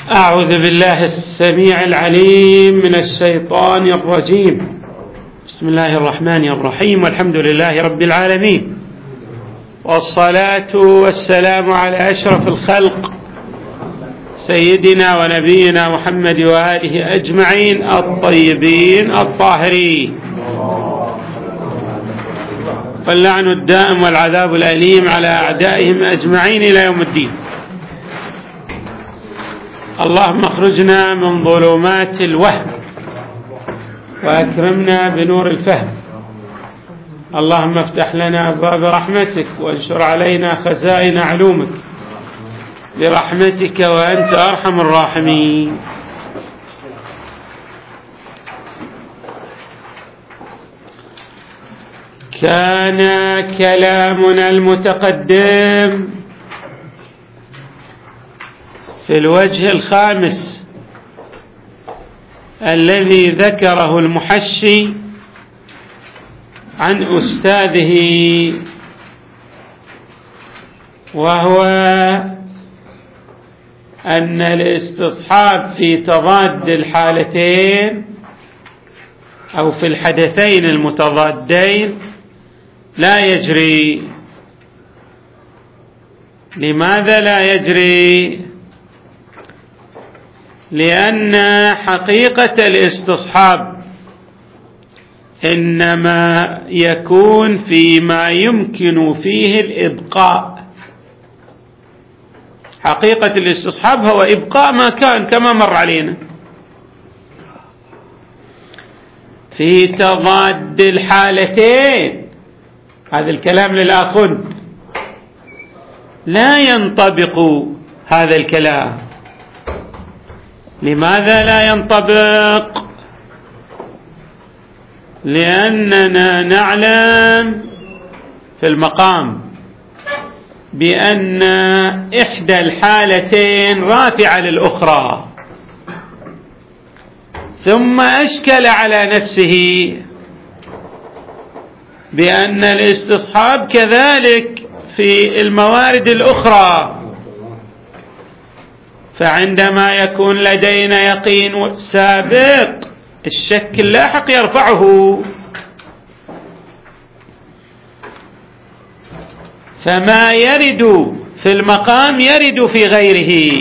أعوذ بالله السميع العليم من الشيطان الرجيم. بسم الله الرحمن الرحيم، والحمد لله رب العالمين، والصلاة والسلام على أشرف الخلق سيدنا ونبينا محمد وآله أجمعين الطيبين الطاهرين، واللعن الدائم والعذاب الأليم على أعدائهم أجمعين إلى يوم الدين. اللهم اخرجنا من ظلمات الوهم وأكرمنا بنور الفهم. اللهم افتح لنا أبواب رحمتك وانشر علينا خزائن علومك برحمتك وأنت أرحم الراحمين. كان كلامنا المتقدم في الوجه الخامس الذي ذكره المحشي عن أستاذه، وهو أن الاستصحاب في تضاد الحالتين أو في الحدثين المتضادين لا يجري. لماذا لا يجري؟ لأن حقيقة الاستصحاب إنما يكون فيما يمكن فيه الإبقاء. حقيقة الاستصحاب هو إبقاء ما كان كما مر علينا. في تضاد الحالتين، هذا الكلام للآخذ، لا ينطبق هذا الكلام. لماذا لا ينطبق؟ لأننا نعلم في المقام بأن إحدى الحالتين رافعة للأخرى، ثم أشكل على نفسه بأن الاستصحاب كذلك في الموارد الأخرى. فعندما يكون لدينا يقين سابق، الشك اللاحق يرفعه. فما يرد في المقام يرد في غيره.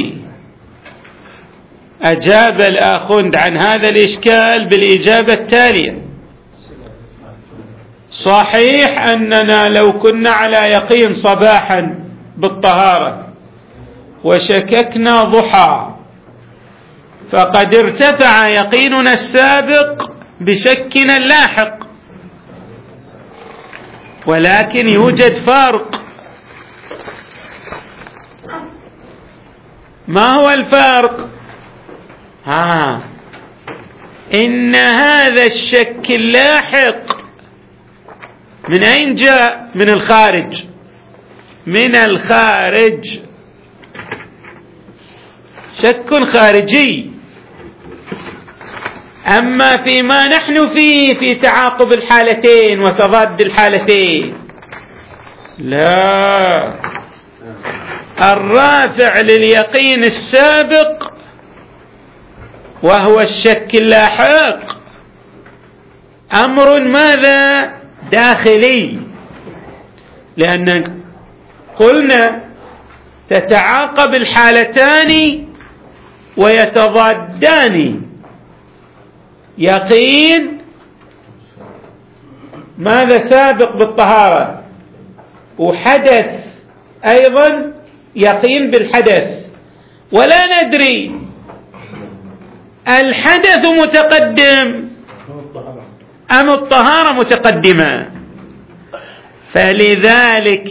أجاب الآخوند عن هذا الإشكال بالإجابة التالية: صحيح أننا لو كنا على يقين صباحا بالطهارة وشككنا ضحى، فقد ارتفع يقيننا السابق بشكنا اللاحق، ولكن يوجد فرق. ما هو الفرق؟ إن هذا الشك اللاحق من أين جاء؟ من الخارج، من الخارج، شك خارجي. أما فيما نحن فيه في تعاقب الحالتين وتضاد الحالتين، لا، الرافع لليقين السابق وهو الشك اللاحق أمر ماذا؟ داخلي. لأن قلنا تتعاقب الحالتان ويتضادان. يقين ماذا سابق بالطهارة، وحدث أيضا يقين بالحدث، ولا ندري الحدث متقدم أم الطهارة متقدمة. فلذلك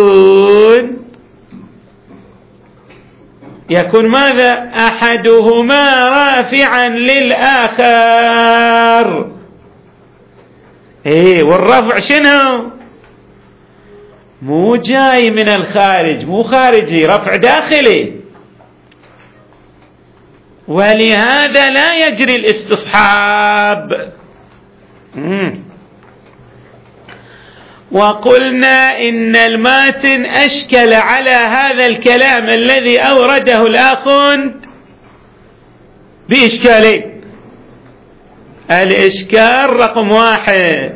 يكون ماذا؟ أحدهما رافعا للآخر. والرفع شنو؟ مو جاي من الخارج، مو خارجي، رفع داخلي. ولهذا لا يجري الاستصحاب. وقلنا إن الماتن أشكل على هذا الكلام الذي أورده الآخوند بإشكالين. الإشكال رقم 1،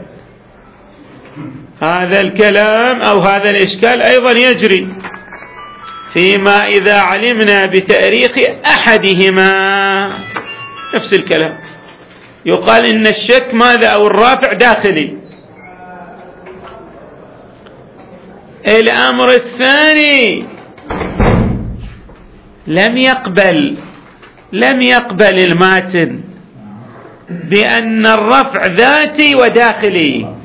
هذا الكلام أو هذا الإشكال أيضا يجري فيما إذا علمنا بتاريخ أحدهما. نفس الكلام يقال إن الشك ماذا أو الرافع داخلي. الأمر الثاني لم يقبل الماتن بأن الرفع ذاتي وداخلي،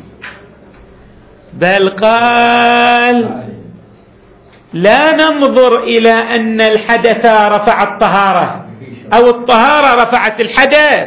بل قال لا ننظر إلى أن الحدث رفع الطهارة أو الطهارة رفعت الحدث،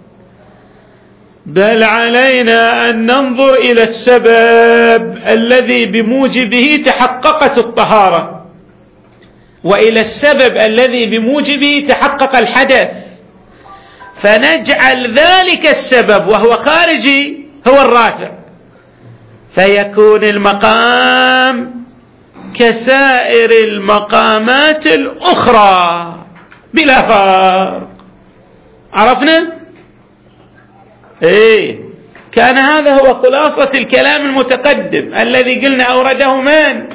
بل علينا أن ننظر إلى السبب الذي بموجبه تحققت الطهارة، وإلى السبب الذي بموجبه تحقق الحدث، فنجعل ذلك السبب وهو خارجي هو الرافع، فيكون المقام كسائر المقامات الأخرى بلا فرق. عرفنا؟ كان هذا هو خلاصة الكلام المتقدم الذي قلنا أورده من؟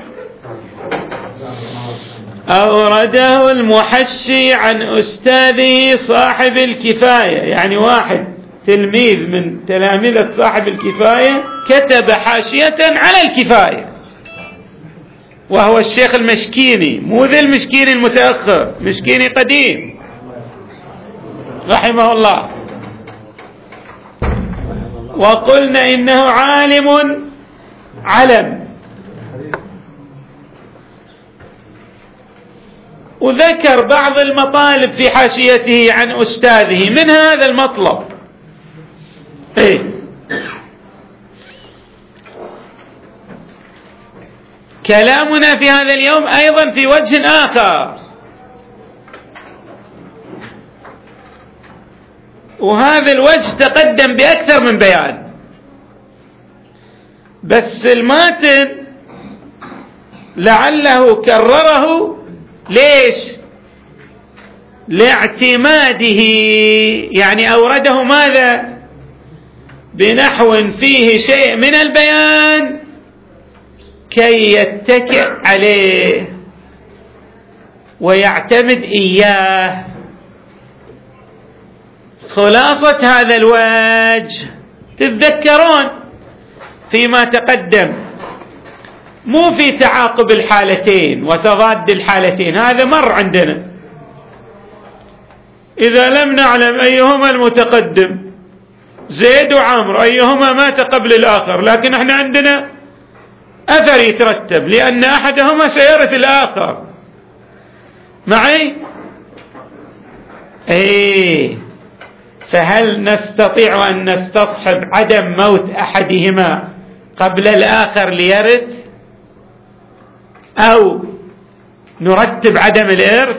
أورده المحشي عن أستاذه صاحب الكفاية، يعني واحد تلميذ من تلاميذ صاحب الكفاية كتب حاشية على الكفاية، وهو الشيخ المشكيني، مو ذا المشكيني المتأخر، مشكيني قديم رحمه الله. وقلنا إنه عالم علم، وذكر بعض المطالب في حاشيته عن أستاذه، من هذا المطلب كلامنا في هذا اليوم أيضا في وجه آخر، وهذا الوجه تقدم بأكثر من بيان، بس الماتن لعله كرره. ليش؟ لاعتماده، يعني أورده ماذا؟ بنحو فيه شيء من البيان كي يتكئ عليه ويعتمد إياه. خلاصة هذا الوجه تتذكرون فيما تقدم، مو في تعاقب الحالتين وتضاد الحالتين، هذا مر عندنا. إذا لم نعلم أيهما المتقدم، زيد وعمرو، أيهما مات قبل الآخر، لكن احنا عندنا أثر يترتب لأن أحدهما سيرث الآخر. معي؟ فهل نستطيع أن نستصحب عدم موت أحدهما قبل الآخر ليرث، أو نرتب عدم الإرث؟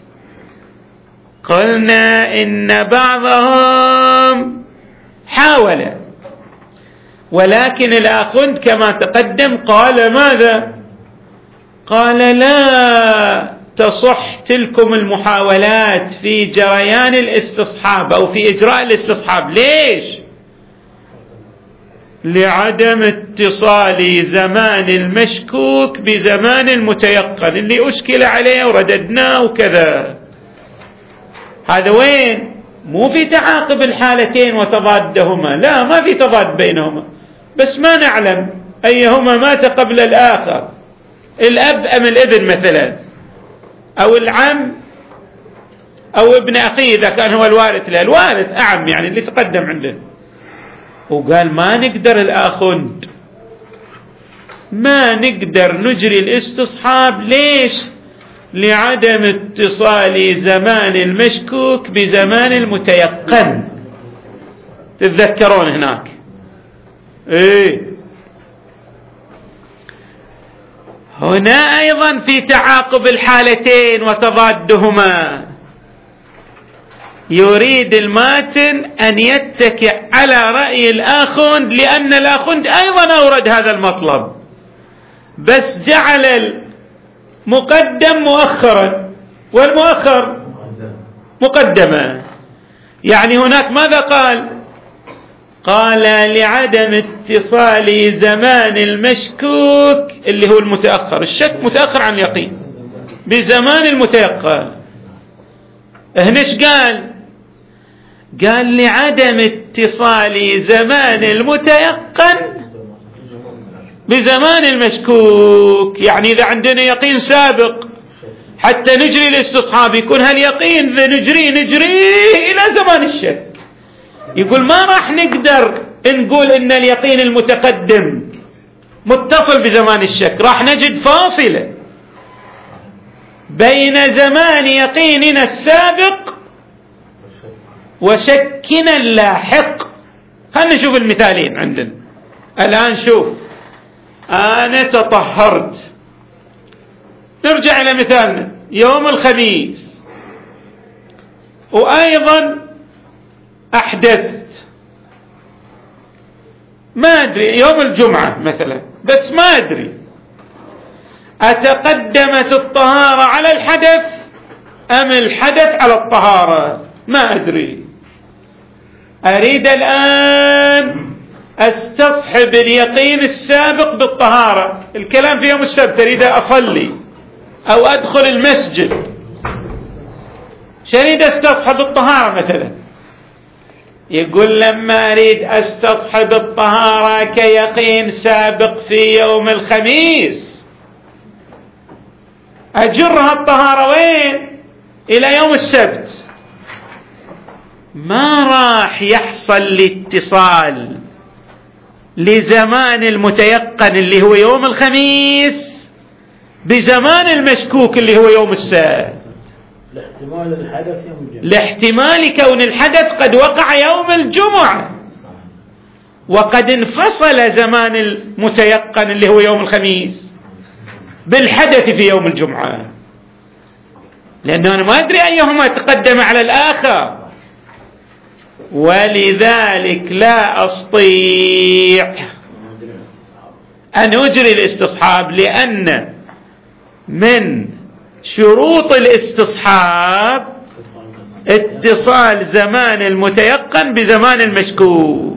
قلنا إن بعضهم حاول، ولكن الآخوند كما تقدم قال ماذا؟ قال لا تصح تلكم المحاولات في جريان الاستصحاب أو في إجراء الاستصحاب. ليش؟ لعدم اتصال زمان المشكوك بزمان المتيقن اللي أشكل عليه ورددناه وكذا. هذا وين؟ مو في تعاقب الحالتين وتضادهما، لا، ما في تضاد بينهما، بس ما نعلم أيهما مات قبل الآخر، الأب أم الابن مثلا، أو العم أو ابن أخيه إذا كان هو الوارث له، الوارث أعم يعني اللي تقدم عندنا. وقال ما نقدر الآخوند، ما نقدر نجري الاستصحاب. ليش؟ لعدم اتصال زمان المشكوك بزمان المتيقن. تتذكرون هناك؟ هنا أيضا في تعاقب الحالتين وتضادهما، يريد الماتن أن يتكئ على رأي الآخوند، لأن الآخوند أيضا أورد هذا المطلب، بس جعل المقدم مؤخرا والمؤخر مقدما. يعني هناك ماذا قال لعدم اتصال زمان المشكوك اللي هو المتأخر، الشك متأخر عن اليقين، بزمان المتيقن. هنا ايش قال لعدم اتصال زمان المتيقن بزمان المشكوك. يعني إذا عندنا يقين سابق حتى نجري الاستصحاب يكون هاليقين نجريه إلى زمان الشك، يقول ما راح نقدر نقول إن اليقين المتقدم متصل بزمان الشك، راح نجد فاصلة بين زمان يقيننا السابق وشكنا اللاحق. خلنا نشوف المثالين عندنا الآن. شوف، أنا تطهرت، نرجع إلى مثالنا يوم الخميس، وأيضا أحدثت، ما أدري يوم الجمعة مثلا، بس ما أدري أتقدمت الطهارة على الحدث أم الحدث على الطهارة، ما أدري. أريد الآن أستصحب اليقين السابق بالطهارة. الكلام في يوم السبت، أريد أصلي أو أدخل المسجد، أريد أستصحب الطهارة مثلا. يقول لما أريد أستصحب الطهارة كيقين سابق في يوم الخميس، أجرها الطهارة وين؟ إلى يوم السبت. ما راح يحصل الاتصال لزمان المتيقن اللي هو يوم الخميس بزمان المشكوك اللي هو يوم السبت، لاحتمال كون الحدث قد وقع يوم الجمعة، وقد انفصل زمان المتيقن اللي هو يوم الخميس بالحدث في يوم الجمعة، لأنه أنا ما أدري أيهما تقدم على الآخر، ولذلك لا أستطيع أن أجري الاستصحاب، لأن من شروط الاستصحاب اتصال زمان المتيقن بزمان المشكوك.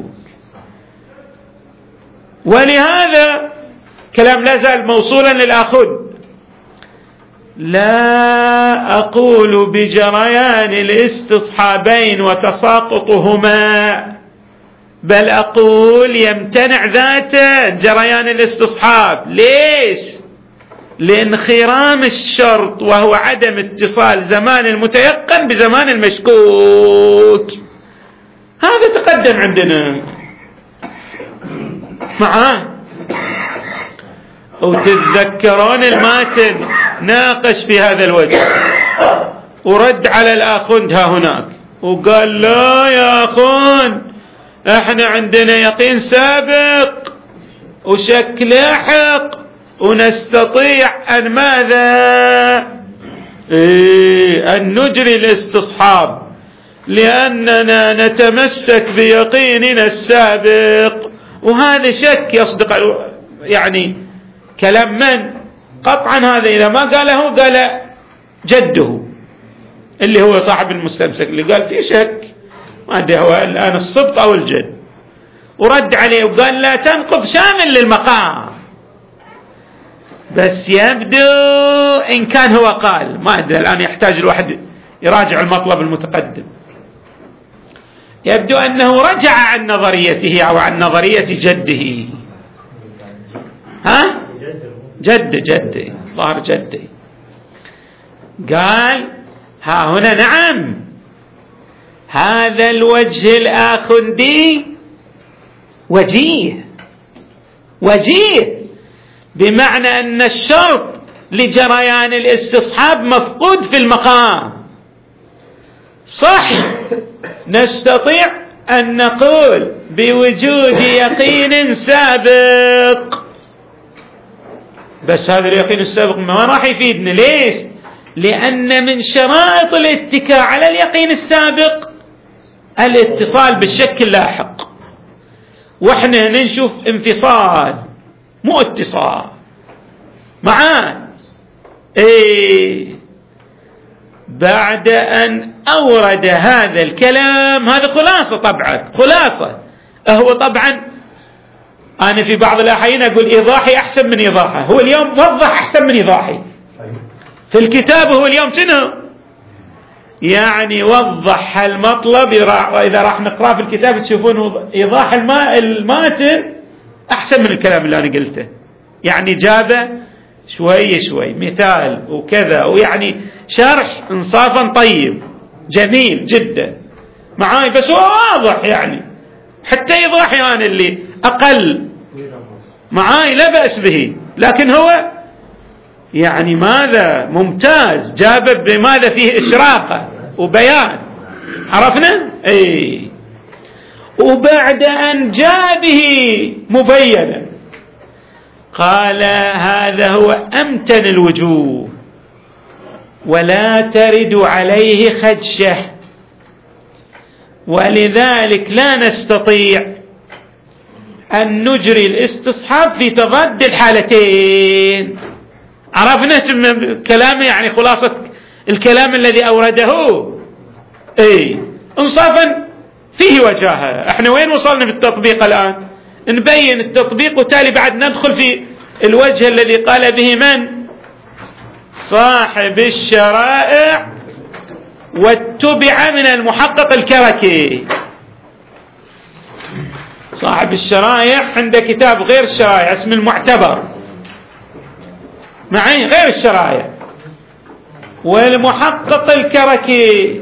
ولهذا كلام لا زال موصولا للآخذ، لا أقول بجريان الاستصحابين وتساقطهما، بل أقول يمتنع ذاته جريان الاستصحاب. ليش؟ لانخرام الشرط، وهو عدم اتصال زمان المتيقن بزمان المشكوك. هذا تقدم عندنا معاه. وتتذكرون الماتن ناقش في هذا الوجه، ورد على الآخوند ها هناك وقال لا يا أخوان، احنا عندنا يقين سابق وشك لاحق، ونستطيع أن ماذا؟ أن نجري الاستصحاب، لأننا نتمسك بيقيننا السابق. وهذا شك يصدق، يعني كلام من؟ قطعا هذا إذا ما قاله قال جده اللي هو صاحب المستمسك، اللي قال في شك، ما أدري هو الآن الصبط أو الجد، ورد عليه وقال لا تنقض شامل للمقام. بس يبدو إن كان هو قال، ما أدري الآن يحتاج الواحد يراجع المطلب المتقدم، يبدو أنه رجع عن نظريته أو عن نظرية جده. ها؟ جده ظهر جده قال ها هنا نعم، هذا الوجه الآخندي وجيه، بمعنى أن الشرط لجريان الاستصحاب مفقود في المقام. صح، نستطيع أن نقول بوجود يقين سابق، بس هذا اليقين السابق ما راح يفيدنا. ليش؟ لأن من شرائط الاتكاء على اليقين السابق الاتصال بالشك اللاحق، واحنا نشوف انفصال مو اتصال معاه. بعد أن أورد هذا الكلام، هذا خلاصة طبعا، خلاصة. هو طبعا أنا في بعض الأحيان أقول إيضاحي أحسن من إيضاحه، هو اليوم وضح أحسن من إيضاحي في الكتاب. هو اليوم شنو يعني وضح المطلب. إذا راح نقرأ في الكتاب تشوفون إيضاح الماتن أحسن من الكلام اللي أنا قلته، يعني جابه شوي شوي مثال وكذا، ويعني شرح انصافا طيب جميل جدا معاي، بس هو واضح يعني حتى إيضاحي أنا اللي أقل معاي لا بأس به، لكن هو يعني ماذا ممتاز، جابه بماذا فيه إشراقة وبيان، عرفنا؟ أي. وبعد أن جاء به مبينا قال هذا هو أمتن الوجوه ولا ترد عليه خدشة، ولذلك لا نستطيع أن نجري الاستصحاب في تضاد الحالتين. عرفنا كلامه يعني خلاصة الكلام الذي أورده اي انصافا فيه وجاهة. احنا وين وصلنا بالتطبيق الآن؟ نبين التطبيق وتالي بعد ندخل في الوجه الذي قال به من؟ صاحب الشرائع واتبع من المحقق الكركي. صاحب الشرائع عنده كتاب غير الشرائع اسم المعتبر معي، غير الشرائع. والمحقق الكركي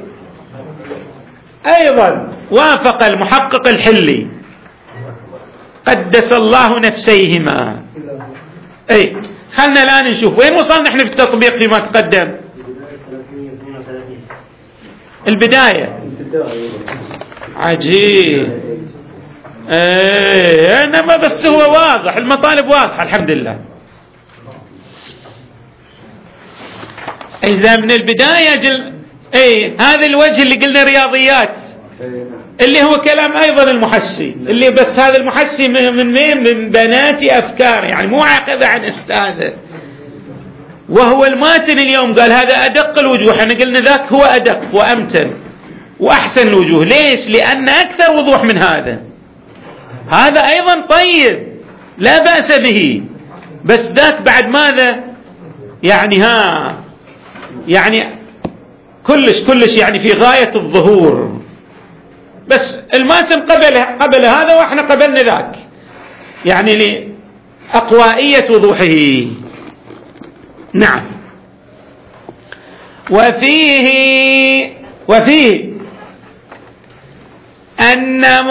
أيضا وافق المحقق الحلي قدس الله نفسيهما. أي خلنا الآن نشوف وين وصلنا احنا في التطبيق فيما تقدم. البداية عجيب. انما بس هو واضح، المطالب واضحة الحمد لله. إذا من البداية هذا الوجه اللي قلنا رياضيات اللي هو كلام أيضا المحسي، اللي بس هذا المحسي من بنات أفكار، يعني مو عاقذ عن أستاذه. وهو الماتن اليوم قال هذا أدق الوجوه، احنا قلنا ذاك هو أدق وأمتن وأحسن الوجوه. ليش؟ لأن أكثر وضوح من هذا. هذا أيضا طيب لا بأس به، بس ذاك بعد ماذا يعني يعني كلش يعني في غاية الظهور. بس الماتن قبل هذا واحنا قبلنا ذاك، يعني لأقوائية وضوحه. نعم. وفيه أن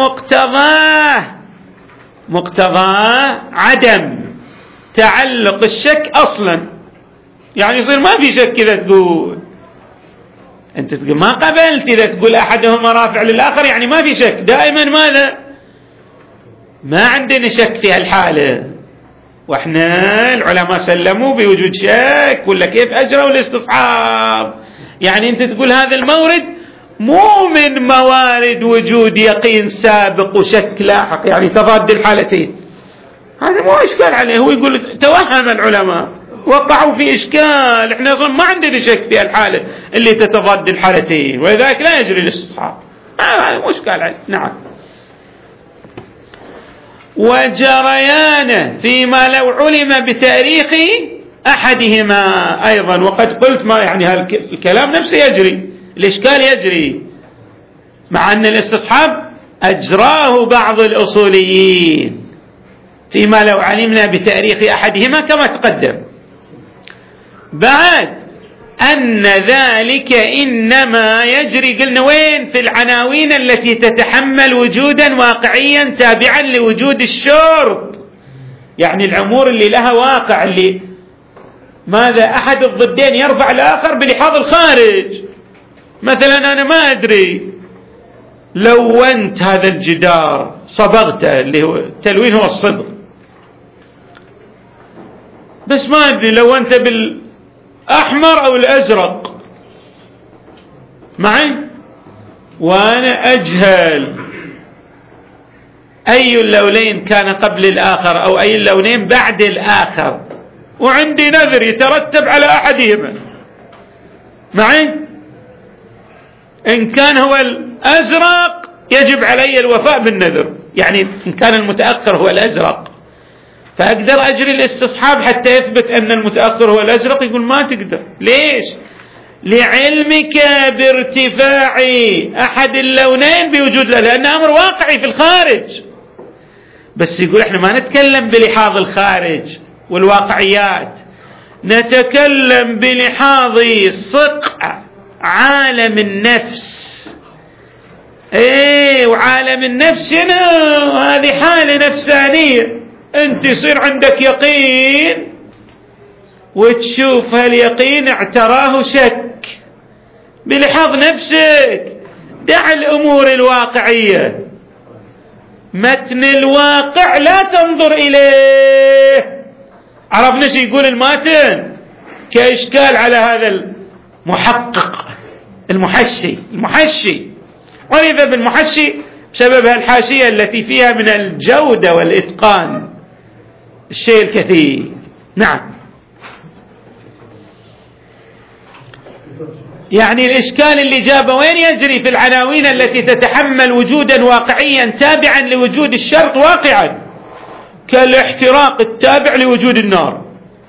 مقتضاه عدم تعلق الشك أصلا، يعني يصير ما في شك. إذا تقول أنت تقول ما قبلت، إذا تقول أحدهما رافع للآخر يعني ما في شك دائما. ماذا؟ ما عندنا شك في هالحالة، وإحنا العلماء سلموا بوجود شك ولا كيف أجروا الاستصحاب. يعني أنت تقول هذا المورد مو من موارد وجود يقين سابق وشك لاحق، يعني تضاد الحالتين، هذا مو إشكال عليه. هو يقول توهم العلماء وقعوا في إشكال، احنا اصلا ما عندنا شك في الحالة اللي تتضاد الحالتين، ولذلك لا يجري الاستصحاب، هذا مو إشكال عليه. نعم. وجريانه فيما لو علم بتاريخ أحدهما أيضا. وقد قلت ما يعني هالكلام نفسه يجري، الإشكال يجري، مع أن الاستصحاب أجراه بعض الأصوليين فيما لو علمنا بتاريخ أحدهما كما تقدم. بعد أن ذلك إنما يجري قلنا وين؟ في العناوين التي تتحمل وجودا واقعيا تابعا لوجود الشرط، يعني الأمور اللي لها واقع، اللي ماذا أحد الضدين يرفع الآخر بلحاظ الخارج. مثلا أنا ما أدري لونت هذا الجدار صبغته، اللي هو التلوين هو الصبغ، بس ما أدري لونته بالأحمر أو الأزرق معي، وأنا أجهل أي اللونين كان قبل الآخر أو أي اللونين بعد الآخر، وعندي نذر يترتب على أحدهما معي. إن كان هو الأزرق يجب علي الوفاء بالنذر، يعني إن كان المتأخر هو الأزرق فأقدر أجري الاستصحاب حتى يثبت أن المتأخر هو الأزرق. يقول ما تقدر. ليش؟ لعلمك بارتفاع أحد اللونين بوجود له، لأن أمر واقعي في الخارج. بس يقول احنا ما نتكلم بلحاظ الخارج والواقعيات، نتكلم بلحاظ صقع عالم النفس. وعالم النفس هنا هذه حالة نفسانية. انت يصير عندك يقين وتشوف هاليقين اعتراه شك بلحاظ نفسك. دع الأمور الواقعية، متن الواقع لا تنظر إليه. عرفنا شو يقول الماتن كإشكال على هذا المحقق المحشي. عرف بالمحشي بسبب الحاشية التي فيها من الجودة والإتقان الشيء الكثير. نعم، يعني الإشكال اللي جابه وين يجري؟ في العناوين التي تتحمل وجودا واقعيا تابعا لوجود الشرط واقعا، كالاحتراق التابع لوجود النار.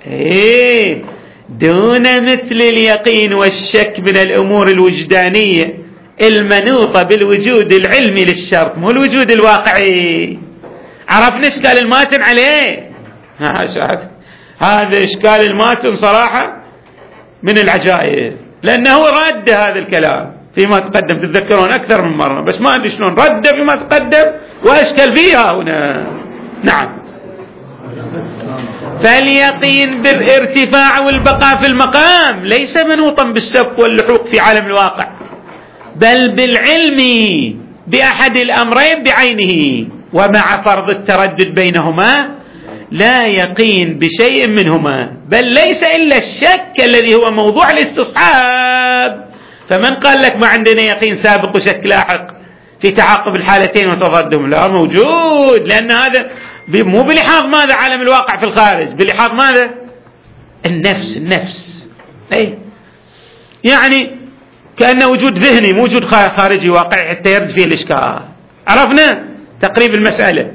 دون مثل اليقين والشك من الأمور الوجدانية المنوطة بالوجود العلمي للشرط، مو الوجود الواقعي. عرفنا إشكال الماتن عليه؟ هذا إشكال الماتن صراحة من العجائب، لأنه رد هذا الكلام فيما تقدم، تتذكرون أكثر من مرة، بس ما أدري شلون رد فيما تقدم وأشكل فيها هنا. نعم، فاليقين بالارتفاع والبقاء في المقام ليس منوطا بالسبق واللحوق في عالم الواقع، بل بالعلم بأحد الأمرين بعينه، ومع فرض التردد بينهما لا يقين بشيء منهما، بل ليس إلا الشك الذي هو موضوع الاستصحاب. فمن قال لك ما عندنا يقين سابق وشك لاحق في تعاقب الحالتين وتضادهم؟ لا، موجود، لأن هذا مو بلحاظ ماذا عالم الواقع في الخارج، بلحاظ ماذا النفس. يعني كأنه وجود ذهني مو وجود خارجي واقعي حتى يرد فيه الإشكال. عرفنا تقريب المسألة؟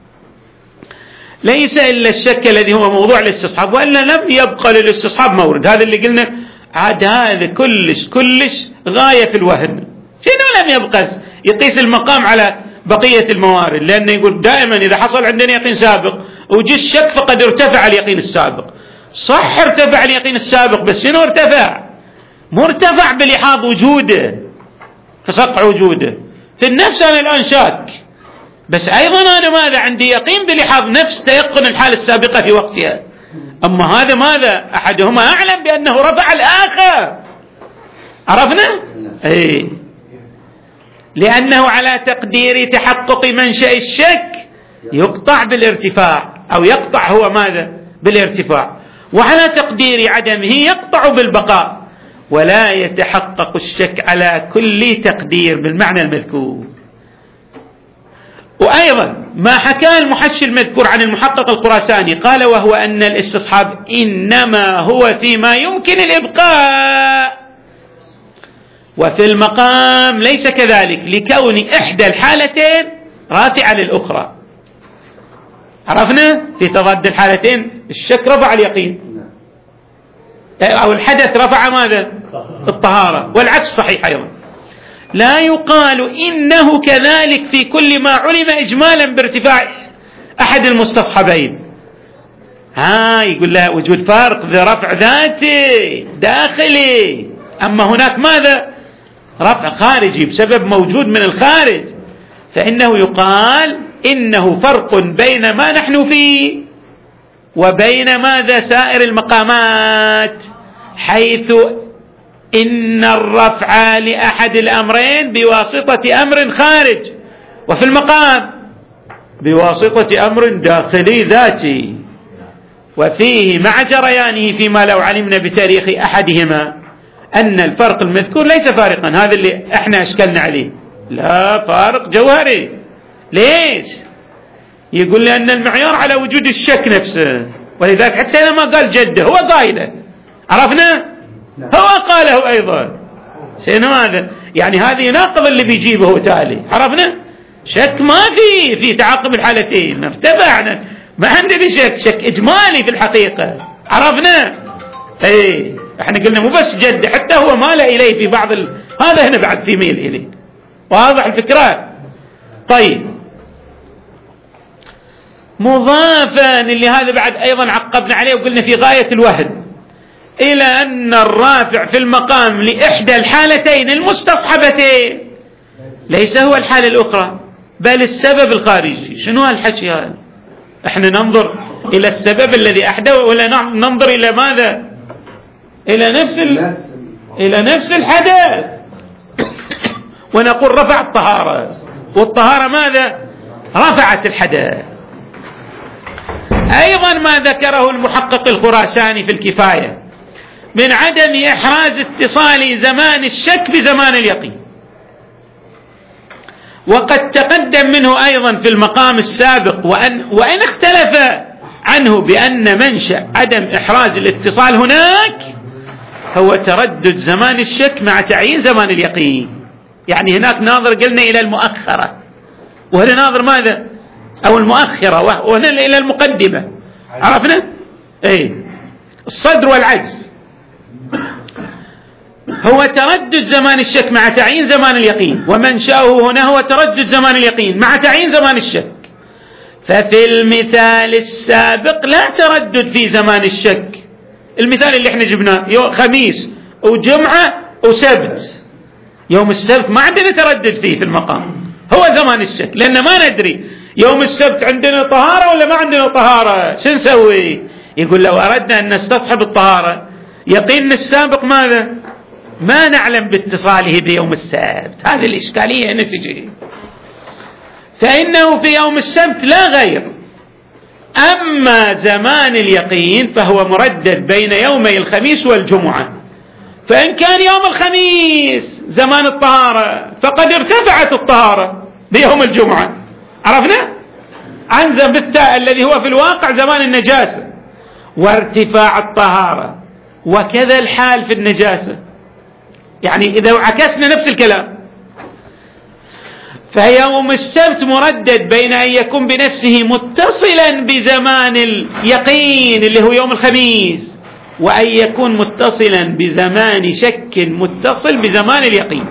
ليس إلا الشك الذي هو موضوع الاستصحاب، وإلا لم يبقى للاستصحاب مورد. هذا اللي قلنا عاد هذا كلش غاية في الوهن. شنو لم يبقى؟ يقيس المقام على بقية الموارد، لأنه يقول دائما إذا حصل عندنا يقين سابق وجي الشك فقد ارتفع اليقين السابق. صح، ارتفع اليقين السابق، بس شنو ارتفع؟ مرتفع بلحاظ وجوده كصقع وجوده في النفس. أنا الآن شاك، بس أيضا أنا ماذا عندي يقين بلحاظ نفس تيقن الحالة السابقة في وقتها. أما هذا ماذا؟ أحدهما أعلم بأنه رفع الآخر. عرفنا؟ لأنه على تقدير تحقق منشأ الشك يقطع بالارتفاع، أو يقطع هو ماذا؟ بالارتفاع، وعلى تقدير عدمه يقطع بالبقاء، ولا يتحقق الشك على كل تقدير بالمعنى المذكور. وأيضا ما حكى المحشي المذكور عن المحقق الخراساني قال: وهو أن الاستصحاب إنما هو فيما يمكن الإبقاء، وفي المقام ليس كذلك، لكون إحدى الحالتين رافعة للأخرى. عرفنا؟ في تضاد الحالتين الشك رفع اليقين، أو الحدث رفع ماذا؟ الطهارة، والعكس صحيح أيضا. لا يقال إنه كذلك في كل ما علم إجمالا بارتفاع أحد المستصحبين. يقول له وجود فرق برفع ذاتي داخلي، أما هناك ماذا؟ رفع خارجي بسبب موجود من الخارج، فإنه يقال إنه فرق بين ما نحن فيه وبين ماذا؟ سائر المقامات، حيث إن الرفع لأحد الأمرين بواسطة أمر خارج، وفي المقام بواسطة أمر داخلي ذاتي، وفيه مع جريانه فيما لو علمنا بتاريخ أحدهما أن الفرق المذكور ليس فارقا. هذا اللي احنا أشكلنا عليه، لا فارق جوهري. ليش؟ يقول لأن المعيار على وجود الشك نفسه، ولذلك حتى لما قال جده هو قايله. عرفنا؟ هو قاله أيضا. شنو هذا؟ يعني هذا يناقض اللي بيجيبه تالي. عرفنا؟ شك ما في تعاقب الحالتين، ارتفعنا، ما عندنا شك إجمالي في الحقيقة. عرفنا؟ اي احنا قلنا مو بس جد، حتى هو مال إليه في بعض هذا هنا بعد في ميل إليه. واضح الفكرة؟ طيب، مضافا اللي هذا بعد أيضا عقبنا عليه وقلنا في غاية الوهن، إلى أن الرافع في المقام لإحدى الحالتين المستصحبتين ليس هو الحالة الأخرى بل السبب الخارجي. شنو هالحكي هذا؟ احنا ننظر إلى السبب الذي أحدث ولا ننظر إلى ماذا؟ إلى نفس الحدث ونقول رفع الطهارة، والطهارة ماذا؟ رفعت الحدث. أيضا ما ذكره المحقق الخراساني في الكفاية من عدم إحراز اتصال زمان الشك بزمان اليقين، وقد تقدم منه أيضا في المقام السابق وإن اختلف عنه بأن منشأ عدم إحراز الاتصال هناك هو تردد زمان الشك مع تعيين زمان اليقين. يعني هناك ناظر قلنا إلى المؤخرة، وهنا ناظر ماذا؟ أو المؤخرة، وهنا إلى المقدمة. عرفنا؟ أي الصدر والعجز. هو تردد زمان الشك مع تعيين زمان اليقين، ومنشأه هنا هو تردد زمان اليقين مع تعيين زمان الشك. ففي المثال السابق لا تردد في زمان الشك. المثال اللي احنا جبناه خميس وجمعة وسبت، يوم السبت ما عندنا تردد فيه في المقام، هو زمان الشك، لأن ما ندري يوم السبت عندنا طهارة ولا ما عندنا طهارة. شو نسوي؟ يقول لو أردنا أن نستصحب الطهارة يقيننا السابق ماذا؟ ما نعلم باتصاله بيوم السبت. هذه الإشكالية هنا تجي. فإنه في يوم السبت لا غير. أما زمان اليقين فهو مردد بين يومي الخميس والجمعة، فإن كان يوم الخميس زمان الطهارة فقد ارتفعت الطهارة بيوم الجمعة. عرفنا؟ عن بالتاء الذي هو في الواقع زمان النجاسة وارتفاع الطهارة، وكذا الحال في النجاسة. يعني إذا عكسنا نفس الكلام، فيوم السبت مردد بين أن يكون بنفسه متصلا بزمان اليقين اللي هو يوم الخميس، وأن يكون متصلا بزمان شك متصل بزمان اليقين.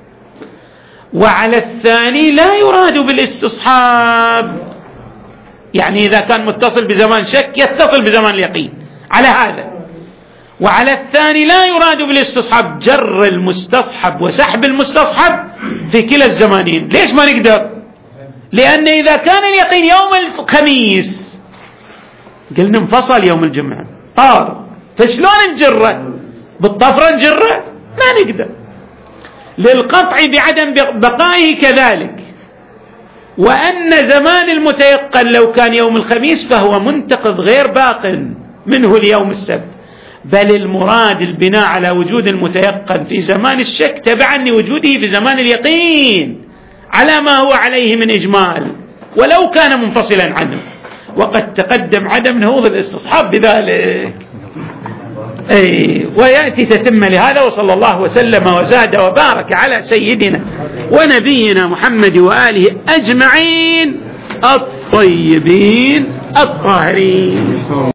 وعلى الثاني لا يراد بالاستصحاب، يعني إذا كان متصل بزمان شك يتصل بزمان اليقين على هذا. وعلى الثاني لا يراد بالاستصحاب جر المستصحب وسحب المستصحب في كلا الزمانين. ليش ما نقدر؟ لأن إذا كان اليقين يوم الخميس قلنا انفصل يوم الجمعة طار، فشلون نجره؟ بالطفرة نجره؟ ما نقدر، للقطع بعدم بقائه كذلك. وأن زمان المتيقن لو كان يوم الخميس فهو منتقض غير باق منه اليوم السبت، بل المراد البناء على وجود المتيقن في زمان الشك تبعا لوجوده في زمان اليقين على ما هو عليه من إجمال ولو كان منفصلا عنه. وقد تقدم عدم نهوض الاستصحاب بذلك. ويأتي تتم لهذا. وصلى الله وسلم وزاد وبارك على سيدنا ونبينا محمد وآله أجمعين الطيبين الطاهرين.